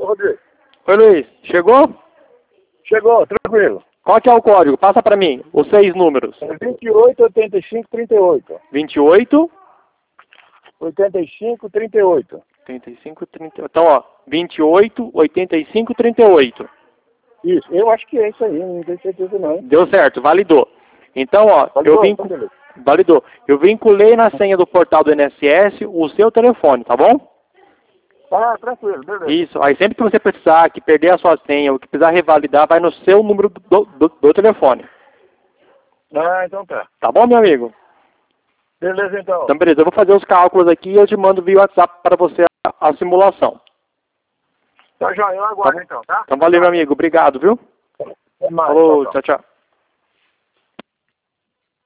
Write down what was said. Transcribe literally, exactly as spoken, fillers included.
Ô, Rodrigo. Oi, Luiz. Chegou? Chegou, tranquilo. Qual que é o código? Passa pra mim. Os seis números. É vinte e oito, oitenta e cinco, trinta e oito. vinte e oito. oitenta e cinco, trinta e oito. oitenta e cinco, trinta e oito. Então, ó. vinte e oito, oitenta e cinco, trinta e oito. Isso, eu acho que é isso aí, não tenho certeza não. Deu certo, validou. Então, ó, Validou, eu vim... então beleza. Validou. Eu vinculei na senha do portal do I N S S o seu telefone, tá bom? Ah, tranquilo, beleza. Isso. Aí sempre que você precisar, que perder a sua senha ou que precisar revalidar, vai no seu número do, do, do telefone. Ah, então tá. Tá bom, meu amigo? Beleza, então. Então, beleza. Eu vou fazer os cálculos aqui e eu te mando via WhatsApp para você a, a simulação. Tá joia, eu aguardo Tá. então, tá? Então, valeu, meu amigo. Obrigado, viu? Até mais, Falou, tchau, tchau. tchau, tchau.